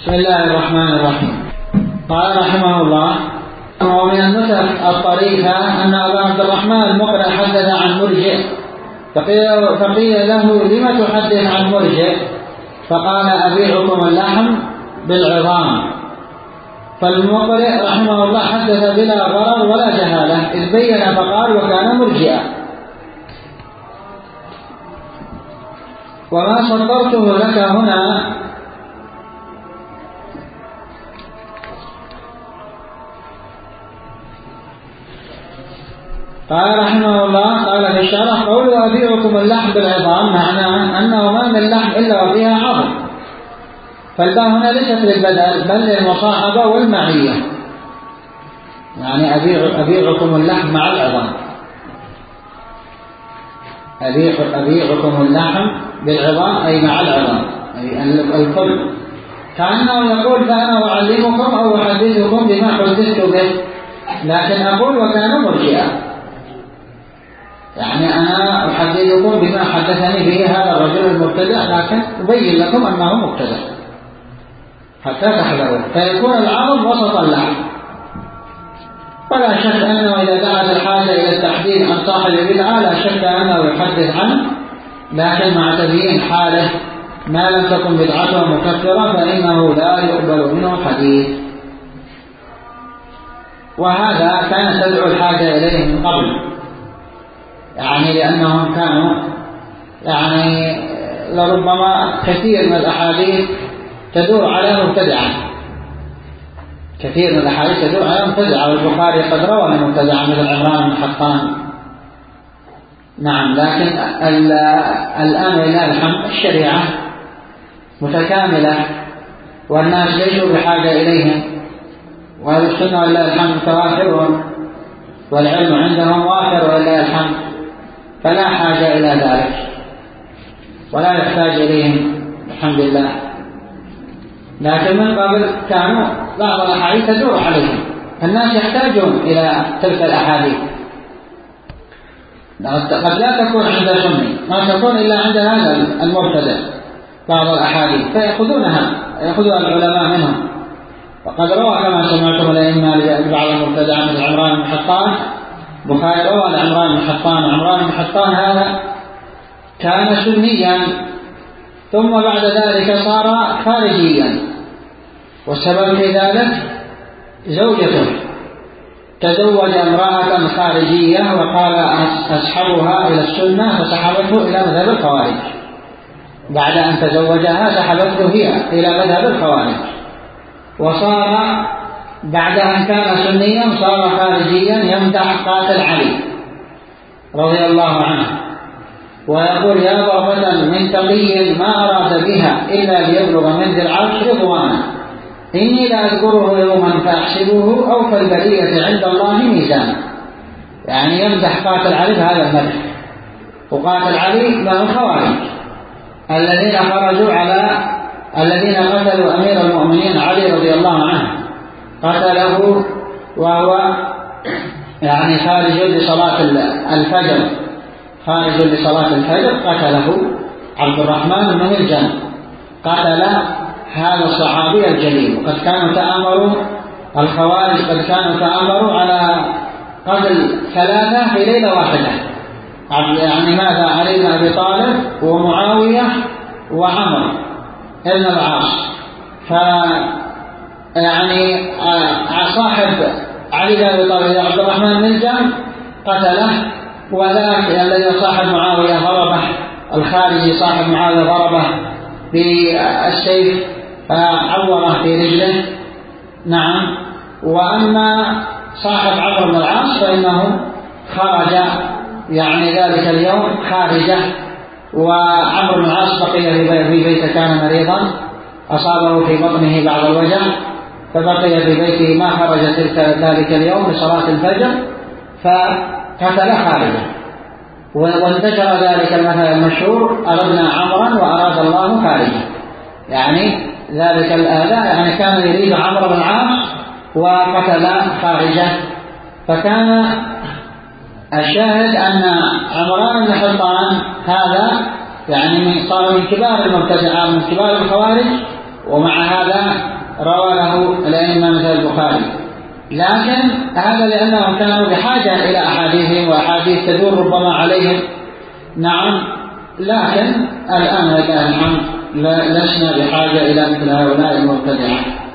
بسم الله الرحمن الرحيم. قال رحمه الله: ومن النسخ الطريفة أن أبا عبد الرحمن المقرئ حدث عن مرجئ، فقيل له: لم تحدث عن مرجئ؟ فقال: أبيعكم اللحم بالعظام. فالمقرئ رحمه الله حدث بلا ضرر ولا جهالة، إذ بين فقال: وكان مرجئا. وما صدرته لك هنا قال رحمه الله: قال في الشرح: قول أبيعكم اللحم بالعظام معناه أنه ما من لحم إلا وفيها عظم، فالباء هنا ليست للبدل بل للمصاحبة والمعية، يعني أبيعكم اللحم مع العظام، أبيعكم اللحم بالعظام أي مع العظام، أي الكل، كأنه يقول: فأنا أعلمكم أو أحدثكم بما حدثت به، لكن أقول وكان مرجئا، يعني أنا أحدثكم بما حدثني به هذا الرجل المبتدع، لكن أبين لكم أنه مبتدع حتى تحذروا، فيكون العظم وسط اللحم. ولا شك أنه إذا دعت الحاجة إلى التحديد عن صاحب البدعة لا شك أنه يحدث عنه، لكن مع تبيين حاله ما لم تكن بدعته مكفرة فإنه لا يقبل منه حديث. وهذا كانت تدعو الحاجة إليه من قبل، يعني لأنهم كانوا يعني لربما كثير من الأحاديث تدور على مبتدعة، كثير من الأحاديث تدور على مبتدعة، والبخاري قد روى مبتدعة مثل عمران بن حطان. نعم، لكن الآن ولله الحمد الشريعة متكاملة والناس ليسوا بحاجة إليهم، وهذا السنة ولله الحمد متوافر والعلم عندهم وافر ولله الحمد، فلا حاجة إلى ذلك ولا يحتاج إليهم الحمد لله. لكن من قبل كانوا بعض الأحاديث تدور عليهم، الناس يحتاجون إلى تلك الأحاديث، قد لا تكون عند سني، ما تكون إلا عند هذا المبتدع بعض الأحاديث فيأخذونها، يأخذها العلماء منهم. وقد روى كما سمعتم الأئمة لبعض المبتدع مثل عمران بن حطان، بخاري روى لعمران بن حطان، وعمران بن حطان هذا كان سنيا ثم بعد ذلك صار خارجيا، والسبب في ذلك زوجته تزوج امرأة خارجية وقال أسحبها إلى السنة، فسحبته إلى مذهب الخوارج، بعد أن تزوجها سحبته هي إلى مذهب الخوارج، وصار بعد أن كان سنيا صار خارجيا يمدح قاتل علي رضي الله عنه ويقول: يا ضربة من تقي ما أراد بها إلا ليبلغ من ذي العرش رضوانا، إني لا أذكره يوما فأحسبه أو فالبرية عند الله ميزانا. يعني يمدح قاتل علي بهذا المدح. وقاتل علي من الخوارج الذين خرجوا على الذين قتلوا أمير المؤمنين علي رضي الله عنه، قتله وهو يعني خارج لصلاة الفجر، خارج لصلاة الفجر قتله عبد الرحمن بن ملجم، قتل هذا الصحابي الجليل. وقد كانوا تآمروا الخوارج قد كانوا تآمروا على قتل 3 في ليلة واحدة، يعني ماذا؟ علي بن أبي طالب ومعاوية وعمر بن العاص. يعني صاحب علي بن أبي طالب عبد الرحمن بن ملجم قتله، وذاك الذي صاحب معاوية ضربه، الخارجي صاحب معاوية ضربه بالسيف فعوره في رجله. نعم. وأما صاحب عمرو بن العاص فإنه خرج يعني ذلك اليوم خارجه، وعمرو بن العاص بقي في بيته، كان مريضا أصابه في بطنه بعض الوجع فبقي في بيته ما خرج ذلك اليوم لصلاة الفجر فقتل خارجه. وانتشر ذلك المثل المشهور: أردنا عمرا وأراد الله خارجه، يعني ذلك الآلاء يعني كان يريد عمرو بن العاص وقتل خارجه. فكان الشاهد أن عمران بن حطان هذا يعني صار من كبار المبتدعين من كبار الخوارج، ومع هذا روى له الأئمة مثل البخاري، لكن هذا لأنهم كانوا بحاجة إلى أحاديثهم وأحاديث تدور ربما عليهم. نعم، لكن الآن لله الحمد لسنا بحاجة إلى مثل هؤلاء المبتدعة.